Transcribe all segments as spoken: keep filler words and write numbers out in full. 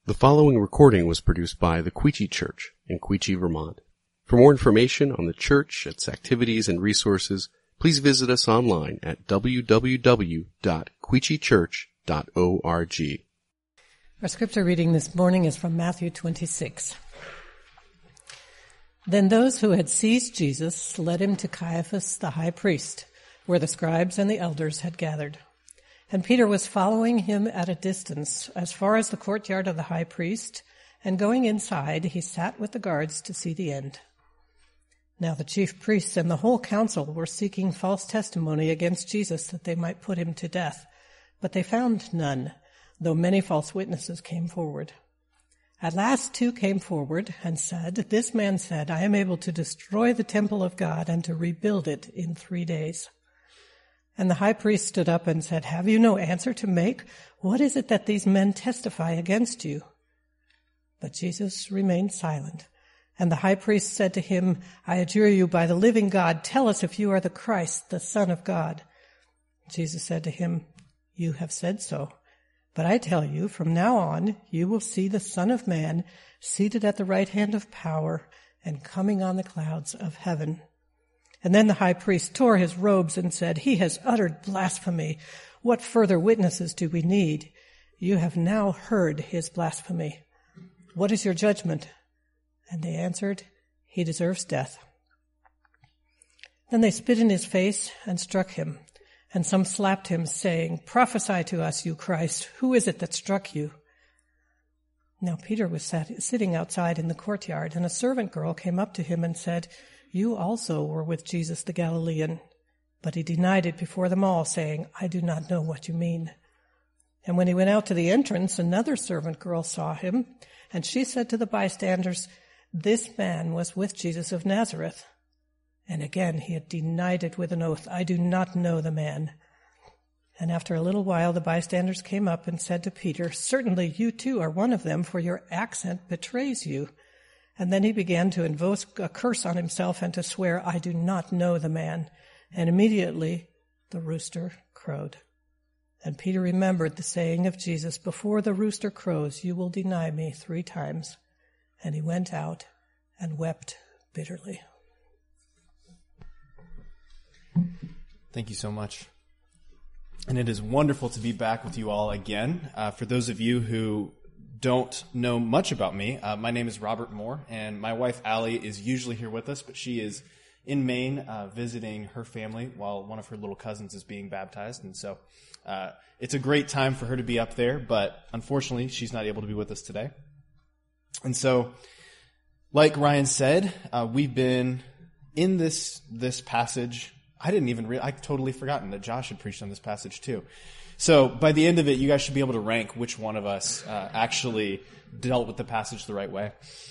The following recording was produced by the Queechee Church in Queechee, Vermont. For more information on the church, its activities, and resources, please visit us online at w w w dot queechee church dot org. Our scripture reading this morning is from Matthew twenty-six. Then those who had seized Jesus led him to Caiaphas the high priest, where the scribes and the elders had gathered. And Peter was following him at a distance, as far as the courtyard of the high priest, and going inside, he sat with the guards to see the end. Now the chief priests and the whole council were seeking false testimony against Jesus that they might put him to death, but they found none, though many false witnesses came forward. At last two came forward and said, "This man said, I am able to destroy the temple of God and to rebuild it in three days." And the high priest stood up and said, "Have you no answer to make? What is it that these men testify against you?" But Jesus remained silent. And the high priest said to him, "I adjure you by the living God, tell us if you are the Christ, the Son of God." Jesus said to him, "You have said so. But I tell you, from now on, you will see the Son of Man seated at the right hand of power and coming on the clouds of heaven." And then the high priest tore his robes and said, "He has uttered blasphemy. What further witnesses do we need? You have now heard his blasphemy. What is your judgment?" And they answered, "He deserves death." Then they spit in his face and struck him. And some slapped him, saying, "Prophesy to us, you Christ. Who is it that struck you?" Now Peter was sat, sitting outside in the courtyard, and a servant girl came up to him and said, "You also were with Jesus the Galilean." But he denied it before them all, saying, "I do not know what you mean." And when he went out to the entrance, another servant girl saw him, and she said to the bystanders, "This man was with Jesus of Nazareth." And again he had denied it with an oath, "I do not know the man." And after a little while the bystanders came up and said to Peter, "Certainly you too are one of them, for your accent betrays you." And then he began to invoke a curse on himself and to swear, "I do not know the man." And immediately the rooster crowed. And Peter remembered the saying of Jesus, "Before the rooster crows, you will deny me three times." And he went out and wept bitterly. Thank you so much. And it is wonderful to be back with you all again. Uh, for those of you who don't know much about me, uh, my name is Robert Moore, and my wife Allie is usually here with us, but she is in Maine uh, visiting her family while one of her little cousins is being baptized. And so uh, it's a great time for her to be up there, but unfortunately she's not able to be with us today. And so, like Ryan said, uh, we've been in this this passage. I didn't even re- I totally forgotten that Josh had preached on this passage too. So by the end of it, you guys should be able to rank which one of us uh, actually dealt with the passage the right way.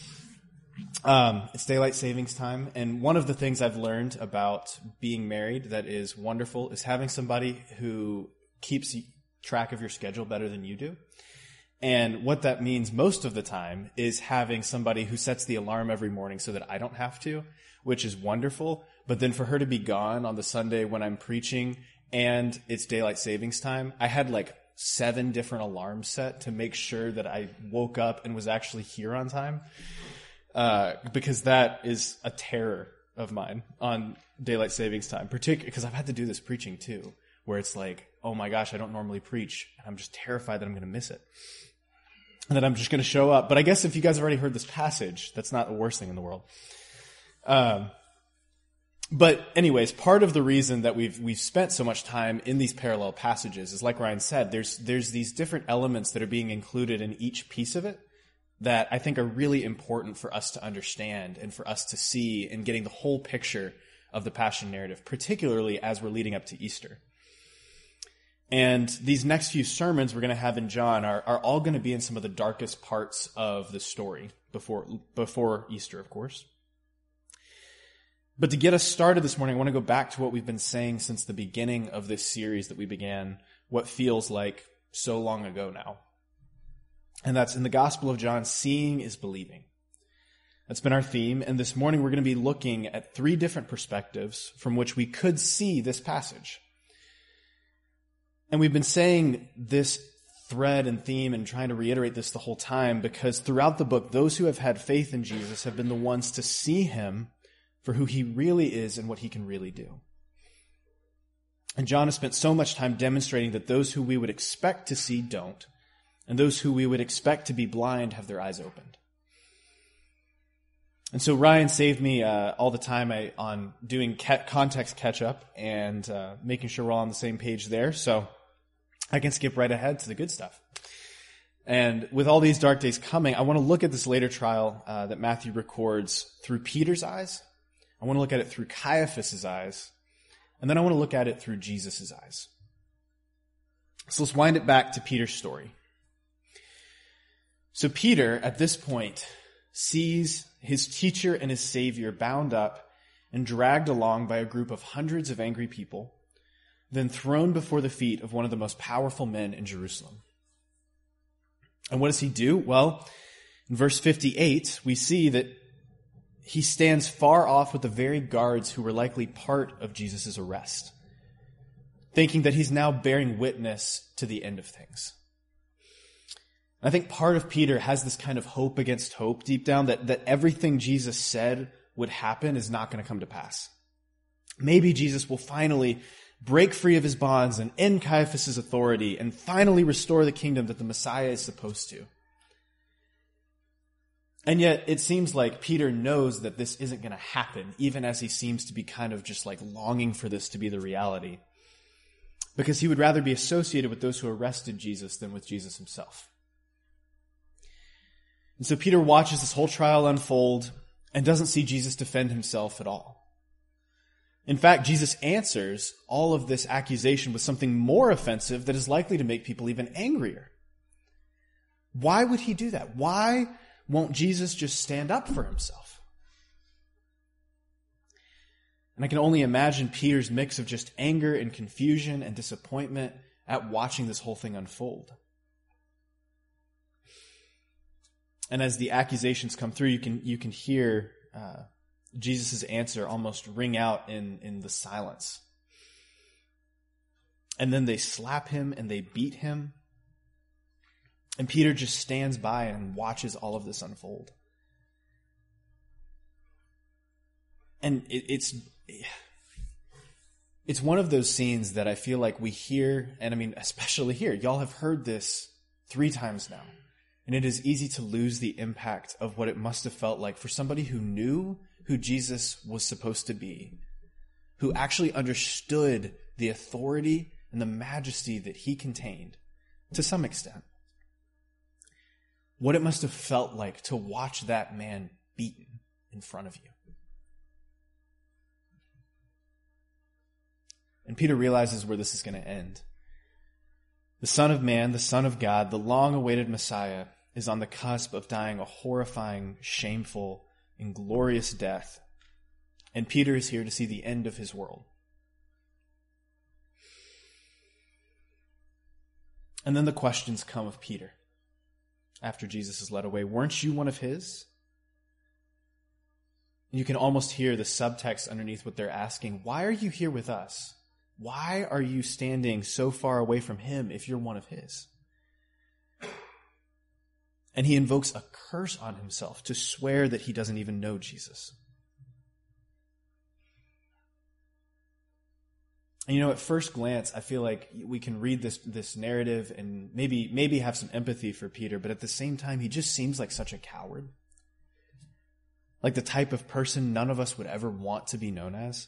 Um, it's daylight savings time, and one of the things I've learned about being married that is wonderful is having somebody who keeps track of your schedule better than you do. And what that means most of the time is having somebody who sets the alarm every morning so that I don't have to, which is wonderful. But then for her to be gone on the Sunday when I'm preaching and it's daylight savings time, I had like seven different alarms set to make sure that I woke up and was actually here on time. Uh, because that is a terror of mine on daylight savings time, particularly because I've had to do this preaching too, where it's like, oh my gosh, I don't normally preach, and I'm just terrified that I'm going to miss it. And that I'm just going to show up. But I guess if you guys have already heard this passage, that's not the worst thing in the world. Um, but anyways, part of the reason that we've we've spent so much time in these parallel passages is, like Ryan said, there's there's these different elements that are being included in each piece of it that I think are really important for us to understand and for us to see in getting the whole picture of the Passion narrative, particularly as we're leading up to Easter. And these next few sermons we're going to have in John are, are all going to be in some of the darkest parts of the story before before Easter, of course. But to get us started this morning, I want to go back to what we've been saying since the beginning of this series that we began, what feels like so long ago now. And that's in the Gospel of John, seeing is believing. That's been our theme, and this morning we're going to be looking at three different perspectives from which we could see this passage. And we've been saying this thread and theme and trying to reiterate this the whole time because throughout the book, those who have had faith in Jesus have been the ones to see him for who he really is and what he can really do. And John has spent so much time demonstrating that those who we would expect to see don't, and those who we would expect to be blind have their eyes opened. And so Ryan saved me uh, all the time I, on doing ca- context catch-up and uh, making sure we're all on the same page there. So I can skip right ahead to the good stuff. And with all these dark days coming, I want to look at this later trial uh, that Matthew records through Peter's eyes. I want to look at it through Caiaphas' eyes. And then I want to look at it through Jesus' eyes. So let's wind it back to Peter's story. So Peter, at this point, sees his teacher and his Savior bound up and dragged along by a group of hundreds of angry people, then thrown before the feet of one of the most powerful men in Jerusalem. And what does he do? Well, in verse fifty-eight, we see that he stands far off with the very guards who were likely part of Jesus' arrest, thinking that he's now bearing witness to the end of things. I think part of Peter has this kind of hope against hope deep down that, that everything Jesus said would happen is not going to come to pass. Maybe Jesus will finally break free of his bonds and end Caiaphas' authority and finally restore the kingdom that the Messiah is supposed to. And yet it seems like Peter knows that this isn't going to happen, even as he seems to be kind of just like longing for this to be the reality. Because he would rather be associated with those who arrested Jesus than with Jesus himself. And so Peter watches this whole trial unfold and doesn't see Jesus defend himself at all. In fact, Jesus answers all of this accusation with something more offensive that is likely to make people even angrier. Why would he do that? Why won't Jesus just stand up for himself? And I can only imagine Peter's mix of just anger and confusion and disappointment at watching this whole thing unfold. And as the accusations come through, you can you can hear uh, Jesus' answer almost ring out in, in the silence. And then they slap him and they beat him. And Peter just stands by and watches all of this unfold. And it, it's it's one of those scenes that I feel like we hear, and I mean especially here, y'all have heard this three times now. And it is easy to lose the impact of what it must have felt like for somebody who knew who Jesus was supposed to be, who actually understood the authority and the majesty that he contained to some extent. What it must have felt like to watch that man beaten in front of you. And Peter realizes where this is going to end. The Son of Man, the Son of God, the long-awaited Messiah, is on the cusp of dying a horrifying, shameful, and glorious death. And Peter is here to see the end of his world. And then the questions come of Peter after Jesus is led away. Weren't you one of his? And you can almost hear the subtext underneath what they're asking. Why are you here with us? Why are you standing so far away from him if you're one of his? And he invokes a curse on himself to swear that he doesn't even know Jesus. And you know, at first glance, I feel like we can read this, this narrative and maybe, maybe have some empathy for Peter, but at the same time, he just seems like such a coward. Like the type of person none of us would ever want to be known as.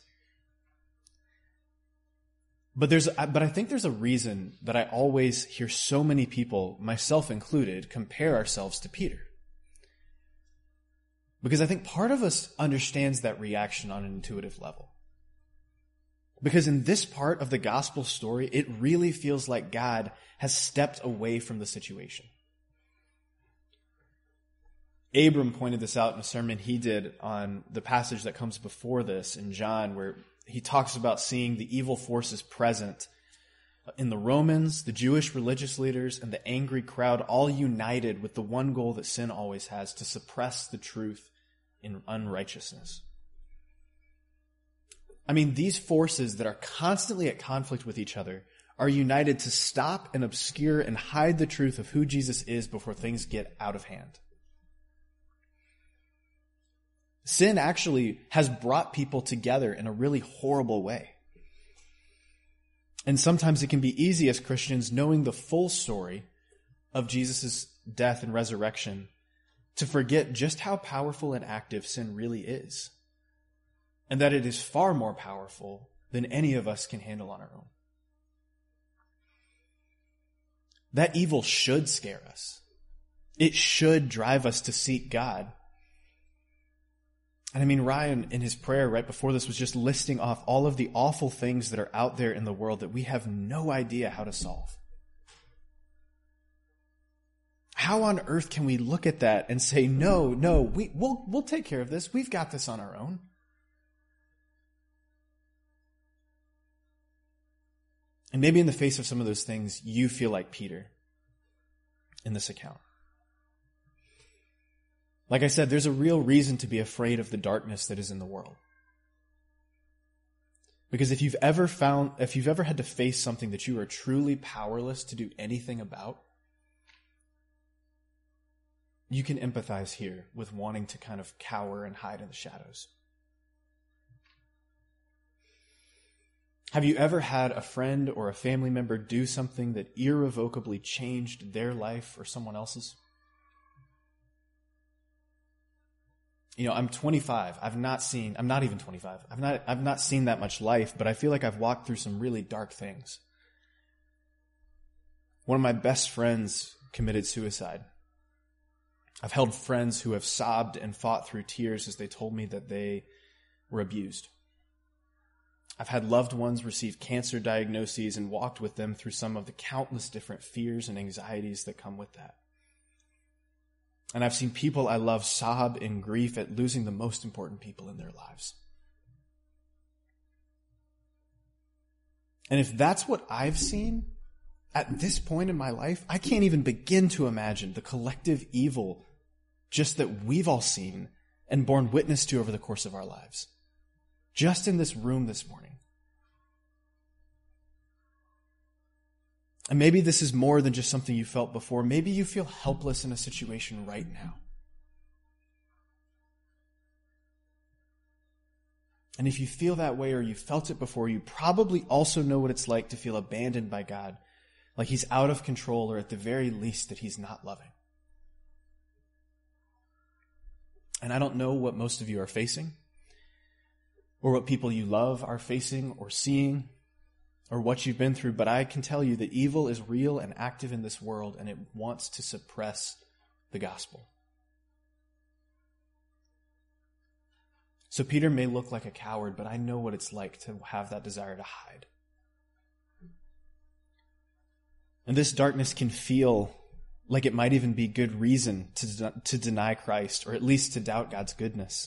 But there's, but I think there's a reason that I always hear so many people, myself included, compare ourselves to Peter. Because I think part of us understands that reaction on an intuitive level. Because in this part of the gospel story, it really feels like God has stepped away from the situation. Abram pointed this out in a sermon he did on the passage that comes before this in John, where he talks about seeing the evil forces present in the Romans, the Jewish religious leaders, and the angry crowd, all united with the one goal that sin always has, to suppress the truth in unrighteousness. I mean, these forces that are constantly at conflict with each other are united to stop and obscure and hide the truth of who Jesus is before things get out of hand. Sin actually has brought people together in a really horrible way. And sometimes it can be easy as Christians, knowing the full story of Jesus' death and resurrection, to forget just how powerful and active sin really is. And that it is far more powerful than any of us can handle on our own. That evil should scare us. It should drive us to seek God. And I mean, Ryan, in his prayer right before this, was just listing off all of the awful things that are out there in the world that we have no idea how to solve. How on earth can we look at that and say, no, no, we, we'll, we'll take care of this. We've got this on our own. And maybe in the face of some of those things, you feel like Peter in this account. Like I said, there's a real reason to be afraid of the darkness that is in the world. Because if you've ever found, if you've ever had to face something that you are truly powerless to do anything about, you can empathize here with wanting to kind of cower and hide in the shadows. Have you ever had a friend or a family member do something that irrevocably changed their life or someone else's? You know, I'm twenty-five. I've not seen, I'm not even twenty-five. I've not, I've not seen that much life, but I feel like I've walked through some really dark things. One of my best friends committed suicide. I've held friends who have sobbed and fought through tears as they told me that they were abused. I've had loved ones receive cancer diagnoses and walked with them through some of the countless different fears and anxieties that come with that. And I've seen people I love sob in grief at losing the most important people in their lives. And if that's what I've seen at this point in my life, I can't even begin to imagine the collective evil just that we've all seen and borne witness to over the course of our lives. Just in this room this morning. And maybe this is more than just something you felt before. Maybe you feel helpless in a situation right now. And if you feel that way or you felt it before, you probably also know what it's like to feel abandoned by God, like he's out of control or at the very least that he's not loving. And I don't know what most of you are facing, or what people you love are facing or seeing, or what you've been through, but I can tell you that evil is real and active in this world, and it wants to suppress the gospel. So Peter may look like a coward, but I know what it's like to have that desire to hide. And this darkness can feel like it might even be good reason to, to deny Christ, or at least to doubt God's goodness.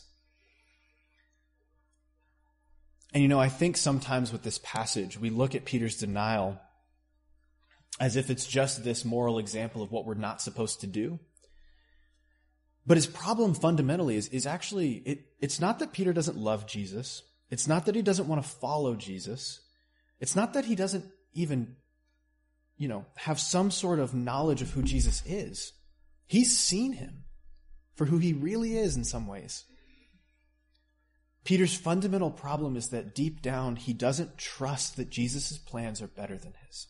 And you know, I think sometimes with this passage, we look at Peter's denial as if it's just this moral example of what we're not supposed to do. But his problem fundamentally is, is actually, it, it's not that Peter doesn't love Jesus. It's not that he doesn't want to follow Jesus. It's not that he doesn't even, you know, have some sort of knowledge of who Jesus is. He's seen him for who he really is in some ways. Peter's fundamental problem is that deep down, he doesn't trust that Jesus' plans are better than his.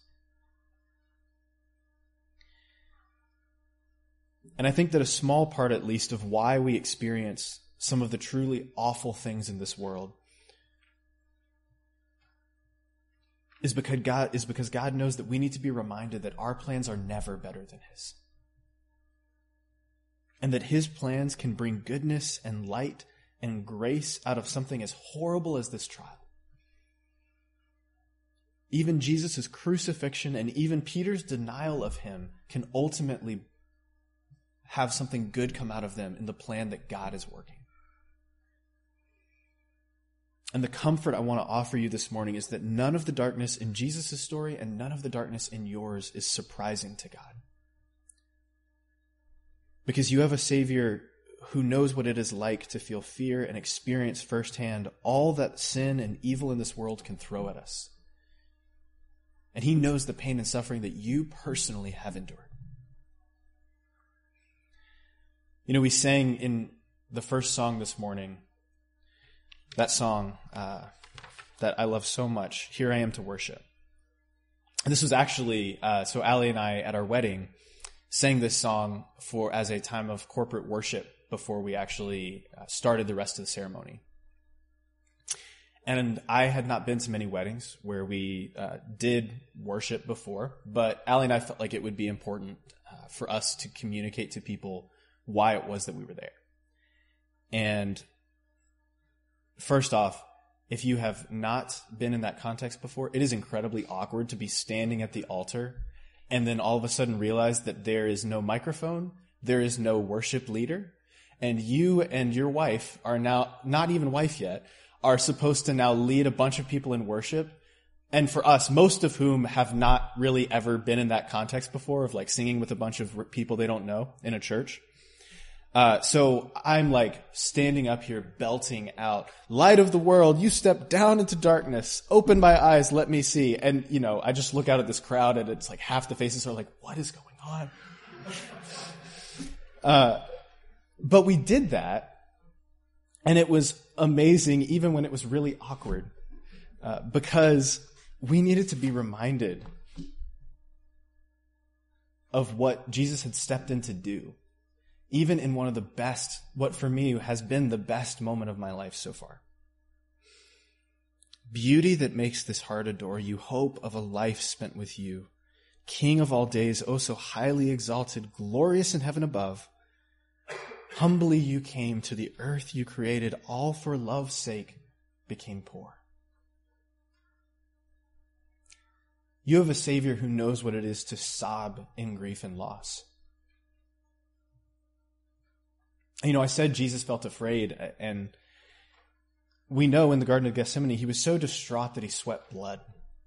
And I think that a small part, at least, of why we experience some of the truly awful things in this world is because God, is because God knows that we need to be reminded that our plans are never better than his. And that his plans can bring goodness and light and grace out of something as horrible as this trial. Even Jesus' crucifixion and even Peter's denial of him can ultimately have something good come out of them in the plan that God is working. And the comfort I want to offer you this morning is that none of the darkness in Jesus' story and none of the darkness in yours is surprising to God. Because you have a Savior who knows what it is like to feel fear and experience firsthand all that sin and evil in this world can throw at us. And he knows the pain and suffering that you personally have endured. You know, we sang in the first song this morning, that song uh, that I love so much, Here I Am to Worship. And this was actually, uh, so Allie and I at our wedding sang this song for as a time of corporate worship before we actually uh, started the rest of the ceremony. And I had not been to many weddings where we uh, did worship before, but Allie and I felt like it would be important uh, for us to communicate to people why it was that we were there. And first off, if you have not been in that context before, it is incredibly awkward to be standing at the altar and then all of a sudden realize that there is no microphone, there is no worship leader, and you and your wife are now, not even wife yet, are supposed to now lead a bunch of people in worship. And for us, most of whom have not really ever been in that context before of like singing with a bunch of people they don't know in a church. Uh, so I'm like standing up here belting out, light of the world, you step down into darkness, open my eyes, let me see. And, you know, I just look out at this crowd and it's like half the faces are like, what is going on? Uh, but we did that. And it was amazing, even when it was really awkward, uh, because we needed to be reminded of what Jesus had stepped in to do, even in one of the best, what for me has been the best moment of my life so far. Beauty that makes this heart adore you, hope of a life spent with you, King of all days, oh so highly exalted, glorious in heaven above. Humbly you came to the earth you created, all for love's sake became poor. You have a Savior who knows what it is to sob in grief and loss. You know, I said Jesus felt afraid, and we know in the Garden of Gethsemane, he was so distraught that he sweat blood.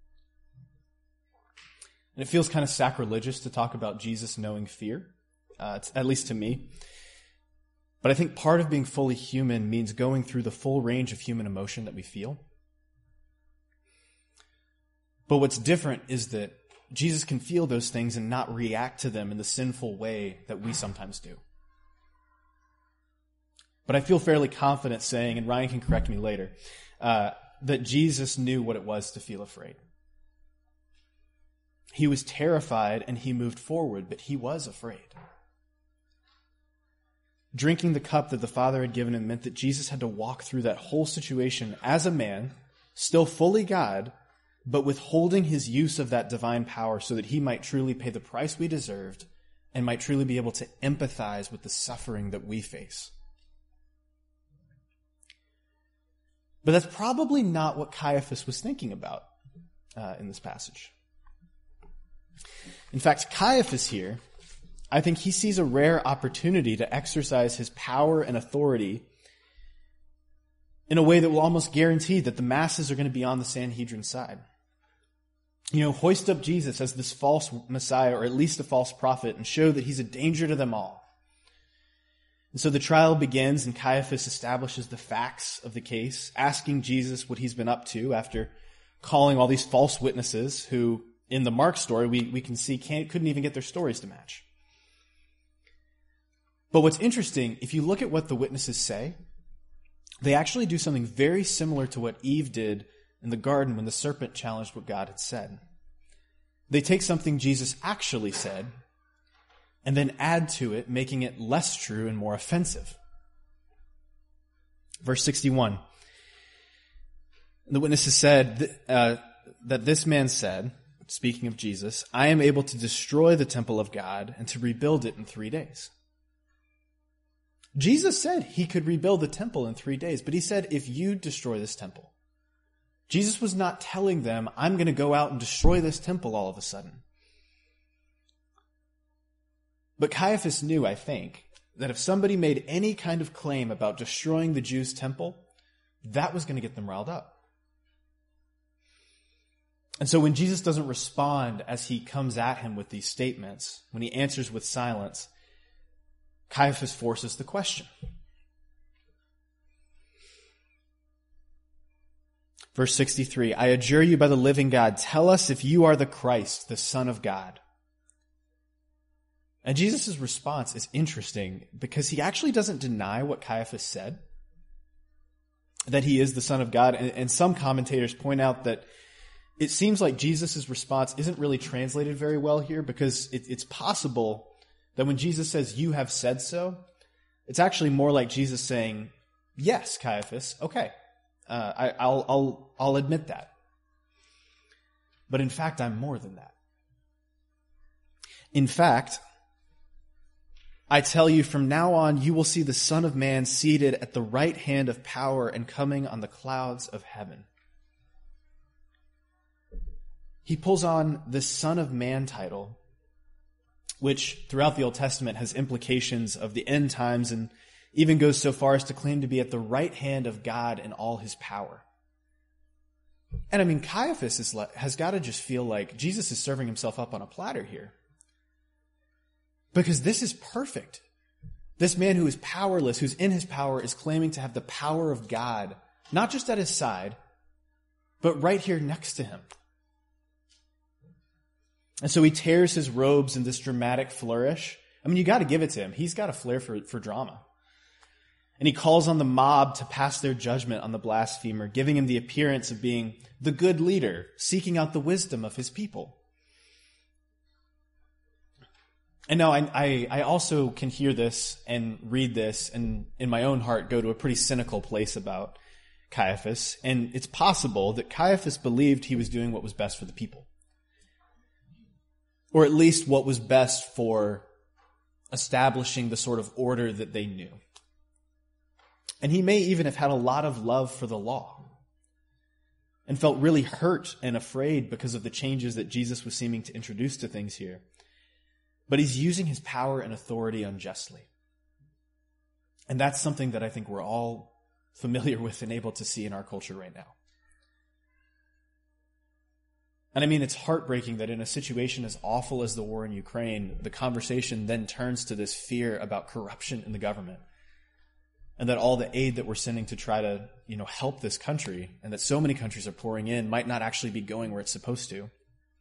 And it feels kind of sacrilegious to talk about Jesus knowing fear, uh, at least to me. But I think part of being fully human means going through the full range of human emotion that we feel. But what's different is that Jesus can feel those things and not react to them in the sinful way that we sometimes do. But I feel fairly confident saying, and Ryan can correct me later, uh, that Jesus knew what it was to feel afraid. He was terrified and he moved forward, but he was afraid. Drinking the cup that the Father had given him meant that Jesus had to walk through that whole situation as a man, still fully God, but withholding his use of that divine power so that he might truly pay the price we deserved and might truly be able to empathize with the suffering that we face. But that's probably not what Caiaphas was thinking about uh, in this passage. In fact, Caiaphas here, I think he sees a rare opportunity to exercise his power and authority in a way that will almost guarantee that the masses are going to be on the Sanhedrin side. You know, hoist up Jesus as this false Messiah, or at least a false prophet, and show that he's a danger to them all. And so the trial begins, and Caiaphas establishes the facts of the case, asking Jesus what he's been up to after calling all these false witnesses who, in the Mark story, we, we can see can't, couldn't even get their stories to match. But what's interesting, if you look at what the witnesses say, they actually do something very similar to what Eve did in the garden when the serpent challenged what God had said. They take something Jesus actually said and then add to it, making it less true and more offensive. Verse sixty-one. The witnesses said uh, that this man said, speaking of Jesus, I am able to destroy the temple of God and to rebuild it in three days. Jesus said he could rebuild the temple in three days, but he said, if you destroy this temple. Jesus was not telling them, I'm going to go out and destroy this temple all of a sudden. But Caiaphas knew, I think, that if somebody made any kind of claim about destroying the Jews' temple, that was going to get them riled up. And so when Jesus doesn't respond as he comes at him with these statements, when he answers with silence, Caiaphas forces the question. Verse sixty-three, I adjure you by the living God, tell us if you are the Christ, the Son of God. And Jesus' response is interesting because he actually doesn't deny what Caiaphas said, that he is the Son of God. And, and some commentators point out that it seems like Jesus' response isn't really translated very well here, because it, it's possible that when Jesus says, you have said so, it's actually more like Jesus saying, yes, Caiaphas, okay. Uh, I, I'll, I'll, I'll admit that. But in fact, I'm more than that. In fact, I tell you, from now on, you will see the Son of Man seated at the right hand of power and coming on the clouds of heaven. He pulls on the Son of Man title, which throughout the Old Testament has implications of the end times, and even goes so far as to claim to be at the right hand of God in all his power. And I mean, Caiaphas is, has got to just feel like Jesus is serving himself up on a platter here. Because this is perfect. This man who is powerless, who's in his power, is claiming to have the power of God, not just at his side, but right here next to him. And so he tears his robes in this dramatic flourish. I mean, you got to give it to him. He's got a flair for, for drama. And he calls on the mob to pass their judgment on the blasphemer, giving him the appearance of being the good leader, seeking out the wisdom of his people. And now I, I, I also can hear this and read this and in my own heart go to a pretty cynical place about Caiaphas. And it's possible that Caiaphas believed he was doing what was best for the people. Or at least what was best for establishing the sort of order that they knew. And he may even have had a lot of love for the law and felt really hurt and afraid because of the changes that Jesus was seeming to introduce to things here. But he's using his power and authority unjustly. And that's something that I think we're all familiar with and able to see in our culture right now. And I mean, it's heartbreaking that in a situation as awful as the war in Ukraine, the conversation then turns to this fear about corruption in the government. And that all the aid that we're sending to try to, you know, help this country, and that so many countries are pouring in, might not actually be going where it's supposed to.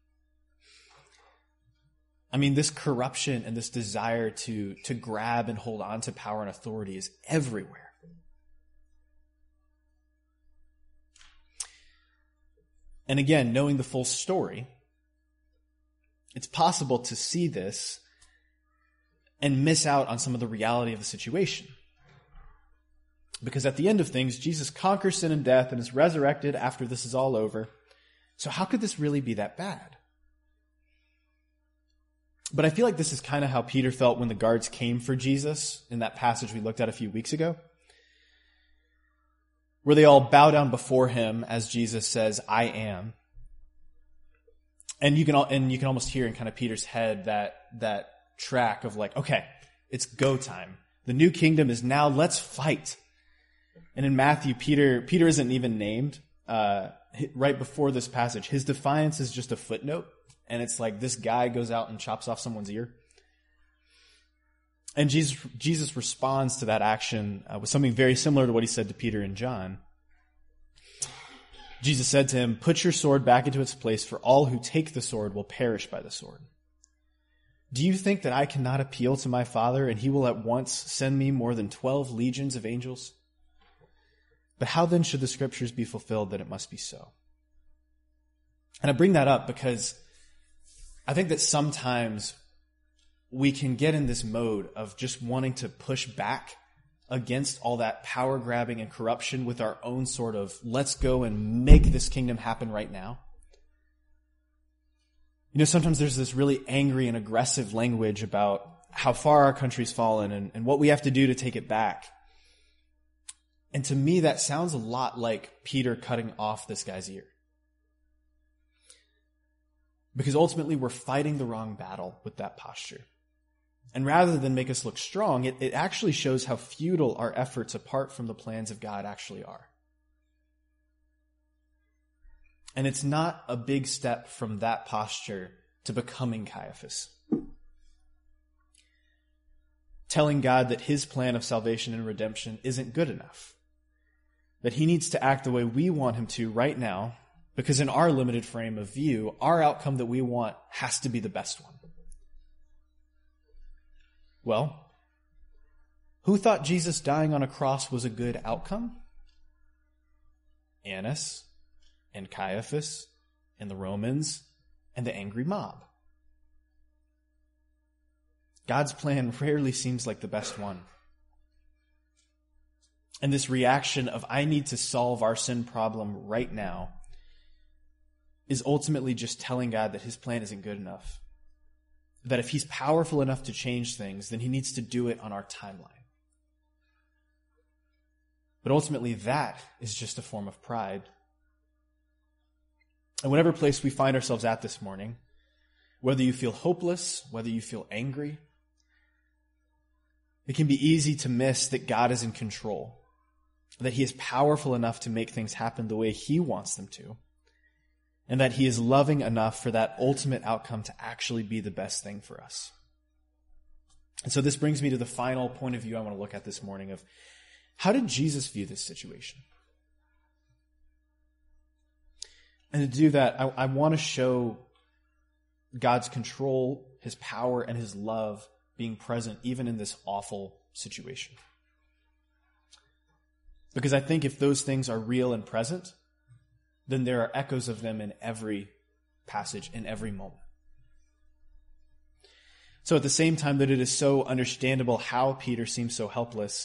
I mean, this corruption and this desire to, to grab and hold on to power and authority is everywhere. And again, knowing the full story, it's possible to see this and miss out on some of the reality of the situation. Because at the end of things, Jesus conquers sin and death and is resurrected after this is all over. So how could this really be that bad? But I feel like this is kind of how Peter felt when the guards came for Jesus in that passage we looked at a few weeks ago, where they all bow down before him as Jesus says, I am. And you can and you can almost hear in kind of Peter's head that that track of like, okay, it's go time. The new kingdom is now, let's fight. And in Matthew, Peter Peter isn't even named. Uh, right before this passage, his defiance is just a footnote. And it's like this guy goes out and chops off someone's ear. And Jesus, Jesus responds to that action uh, with something very similar to what he said to Peter and John. Jesus said to him, put your sword back into its place, for all who take the sword will perish by the sword. Do you think that I cannot appeal to my Father, and he will at once send me more than twelve legions of angels? But how then should the scriptures be fulfilled that it must be so? And I bring that up because I think that sometimes we can get in this mode of just wanting to push back against all that power grabbing and corruption with our own sort of, let's go and make this kingdom happen right now. You know, sometimes there's this really angry and aggressive language about how far our country's fallen and, and what we have to do to take it back. And to me, that sounds a lot like Peter cutting off this guy's ear. Because ultimately we're fighting the wrong battle with that posture. And rather than make us look strong, it, it actually shows how futile our efforts apart from the plans of God actually are. And it's not a big step from that posture to becoming Caiaphas. Telling God that his plan of salvation and redemption isn't good enough. that he needs to act the way we want him to right now, because in our limited frame of view, our outcome that we want has to be the best one. Well, who thought Jesus dying on a cross was a good outcome? Annas and Caiaphas and the Romans and the angry mob. God's plan rarely seems like the best one. And this reaction of, I need to solve our sin problem right now, is ultimately just telling God that his plan isn't good enough. That if he's powerful enough to change things, then he needs to do it on our timeline. But ultimately, that is just a form of pride. And whatever place we find ourselves at this morning, whether you feel hopeless, whether you feel angry, it can be easy to miss that God is in control, that he is powerful enough to make things happen the way he wants them to, and that he is loving enough for that ultimate outcome to actually be the best thing for us. And so this brings me to the final point of view I want to look at this morning of, how did Jesus view this situation? And to do that, I, I want to show God's control, his power, and his love being present even in this awful situation. Because I think if those things are real and present, then there are echoes of them in every passage, in every moment. So at the same time that it is so understandable how Peter seems so helpless,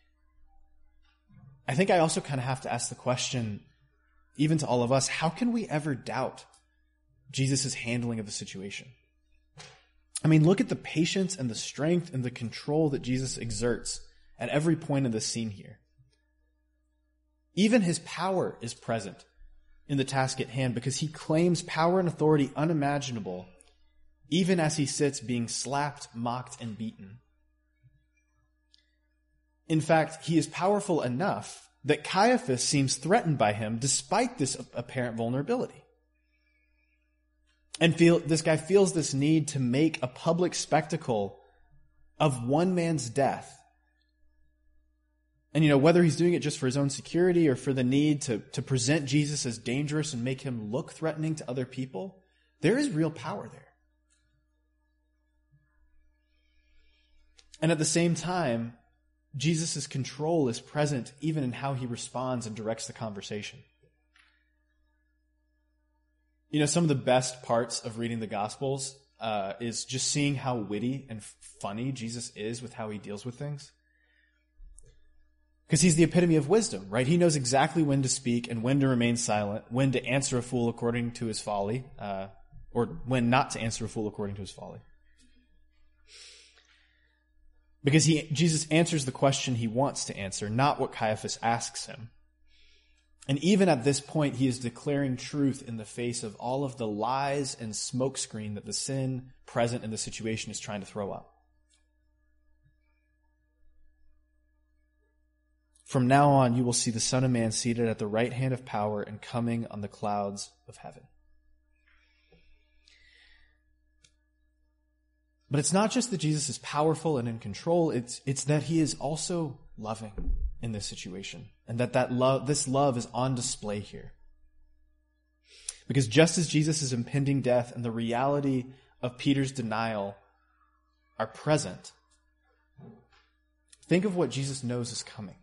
I think I also kind of have to ask the question, even to all of us, how can we ever doubt Jesus' handling of the situation? I mean, look at the patience and the strength and the control that Jesus exerts at every point in the scene here. Even his power is present in the task at hand because he claims power and authority unimaginable, even as he sits being slapped, mocked, and beaten. In fact, he is powerful enough that Caiaphas seems threatened by him despite this apparent vulnerability. And feel, this guy feels this need to make a public spectacle of one man's death. And, you know, whether he's doing it just for his own security or for the need to, to present Jesus as dangerous and make him look threatening to other people, there is real power there. And at the same time, Jesus' control is present even in how he responds and directs the conversation. You know, some of the best parts of reading the Gospels uh, is just seeing how witty and funny Jesus is with how he deals with things. Because he's the epitome of wisdom, right? He knows exactly when to speak and when to remain silent, when to answer a fool according to his folly, uh, or when not to answer a fool according to his folly. Because he, Jesus answers the question he wants to answer, not what Caiaphas asks him. And even at this point, he is declaring truth in the face of all of the lies and smokescreen that the sin present in the situation is trying to throw up. From now on, you will see the Son of Man seated at the right hand of power and coming on the clouds of heaven. But it's not just that Jesus is powerful and in control, it's, it's that he is also loving in this situation. And that, that love, this love is on display here. Because just as Jesus' impending death and the reality of Peter's denial are present, think of what Jesus knows is coming.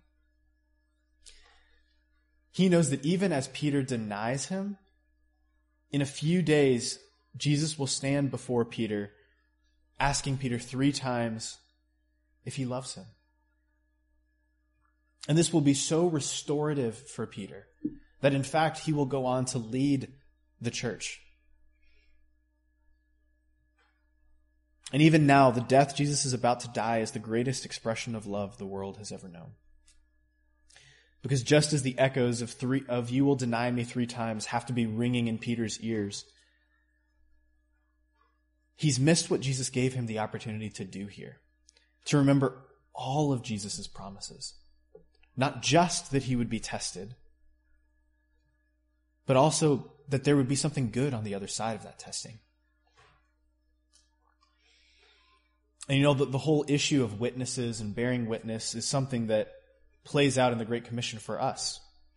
He knows that even as Peter denies him, in a few days, Jesus will stand before Peter, asking Peter three times if he loves him. And this will be so restorative for Peter that in fact he will go on to lead the church. And even now, the death Jesus is about to die is the greatest expression of love the world has ever known. Because just as the echoes of three of you will deny me three times have to be ringing in Peter's ears, he's missed what Jesus gave him the opportunity to do here. To remember all of Jesus' promises. Not just that he would be tested, but also that there would be something good on the other side of that testing. And you know, the, the whole issue of witnesses and bearing witness is something that plays out in the Great Commission for us.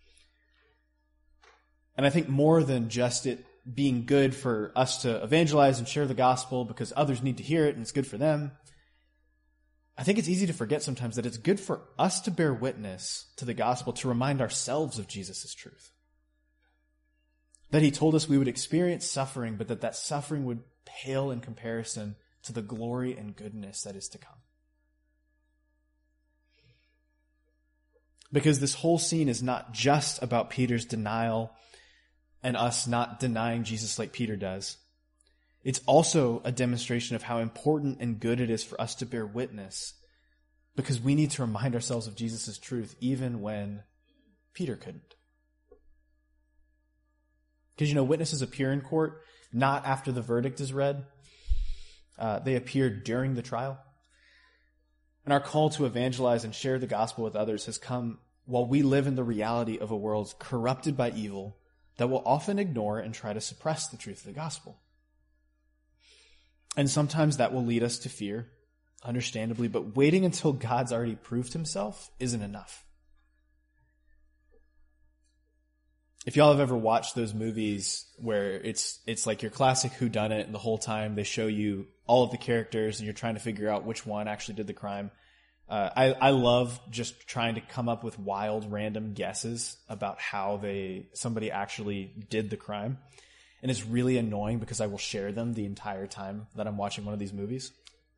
And I think more than just it being good for us to evangelize and share the gospel because others need to hear it and it's good for them, I think it's easy to forget sometimes that it's good for us to bear witness to the gospel, to remind ourselves of Jesus' truth. That he told us we would experience suffering, but that that suffering would pale in comparison to the glory and goodness that is to come. Because this whole scene is not just about Peter's denial and us not denying Jesus like Peter does. It's also a demonstration of how important and good it is for us to bear witness, because we need to remind ourselves of Jesus' truth even when Peter couldn't. Because, you know, witnesses appear in court not after the verdict is read. Uh, they appear during the trial. And our call to evangelize and share the gospel with others has come while we live in the reality of a world corrupted by evil that will often ignore and try to suppress the truth of the gospel. And sometimes that will lead us to fear, understandably, but waiting until God's already proved himself isn't enough. If y'all have ever watched those movies where it's it's like your classic whodunit, and the whole time they show you all of the characters and you're trying to figure out which one actually did the crime. Uh, I, I love just trying to come up with wild, random guesses about how they somebody actually did the crime. And it's really annoying because I will share them the entire time that I'm watching one of these movies.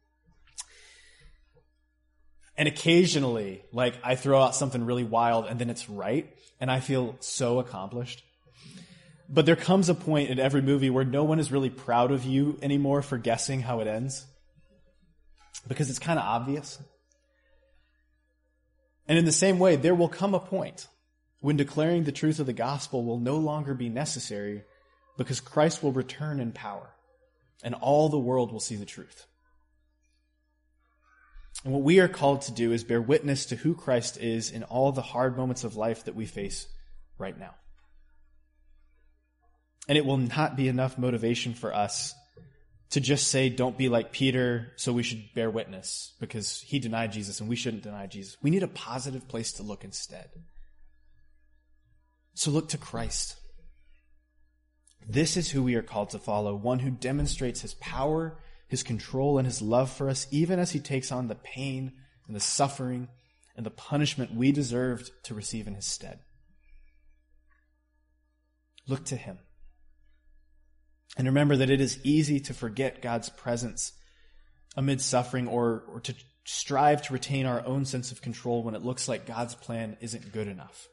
And occasionally, like, I throw out something really wild and then it's right, and I feel so accomplished. But there comes a point in every movie where no one is really proud of you anymore for guessing how it ends, because it's kind of obvious. And in the same way, there will come a point when declaring the truth of the gospel will no longer be necessary, because Christ will return in power, and all the world will see the truth. And what we are called to do is bear witness to who Christ is in all the hard moments of life that we face right now. And it will not be enough motivation for us to just say, don't be like Peter, so we should bear witness, because he denied Jesus and we shouldn't deny Jesus. We need a positive place to look instead. So look to Christ. This is who we are called to follow, one who demonstrates his power, his control, and his love for us, even as he takes on the pain and the suffering and the punishment we deserved to receive in his stead. Look to him. And remember that it is easy to forget God's presence amid suffering, or, or to strive to retain our own sense of control when it looks like God's plan isn't good enough.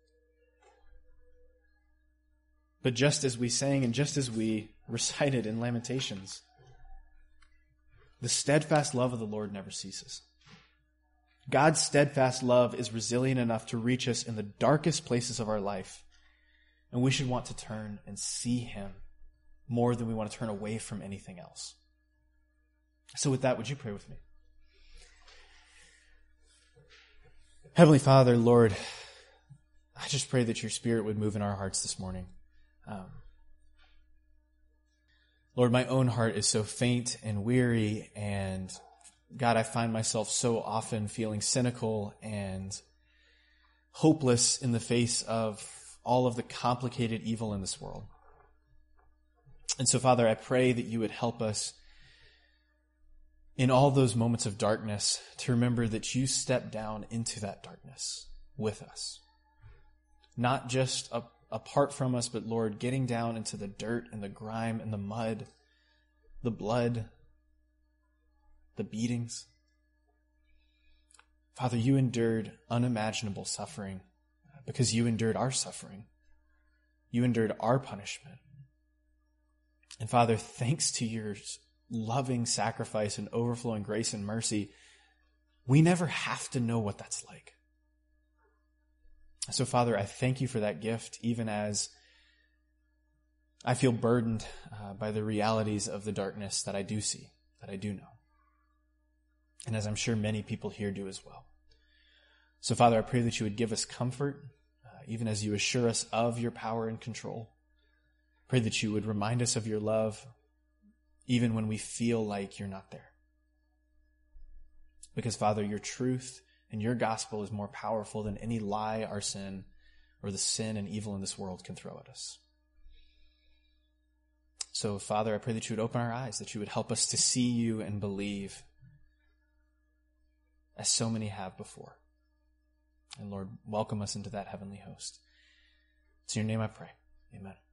But just as we sang and just as we recited in Lamentations, the steadfast love of the Lord never ceases. God's steadfast love is resilient enough to reach us in the darkest places of our life, and we should want to turn and see him more than we want to turn away from anything else. So with that, would you pray with me? Heavenly Father, Lord, I just pray that your Spirit would move in our hearts this morning. Um, Lord, my own heart is so faint and weary, and God, I find myself so often feeling cynical and hopeless in the face of all of the complicated evil in this world. And so, Father, I pray that you would help us in all those moments of darkness to remember that you stepped down into that darkness with us. Not just a apart from us, but Lord, getting down into the dirt and the grime and the mud, the blood, the beatings. Father, you endured unimaginable suffering because you endured our suffering. You endured our punishment. And Father, thanks to your loving sacrifice and overflowing grace and mercy, we never have to know what that's like. So, Father, I thank you for that gift, even as I feel burdened uh, by the realities of the darkness that I do see, that I do know. And as I'm sure many people here do as well. So, Father, I pray that you would give us comfort, uh, even as you assure us of your power and control. Pray that you would remind us of your love, even when we feel like you're not there. Because, Father, your truth and your gospel is more powerful than any lie our sin or the sin and evil in this world can throw at us. So, Father, I pray that you would open our eyes, that you would help us to see you and believe as so many have before. And Lord, welcome us into that heavenly host. It's in your name I pray. Amen.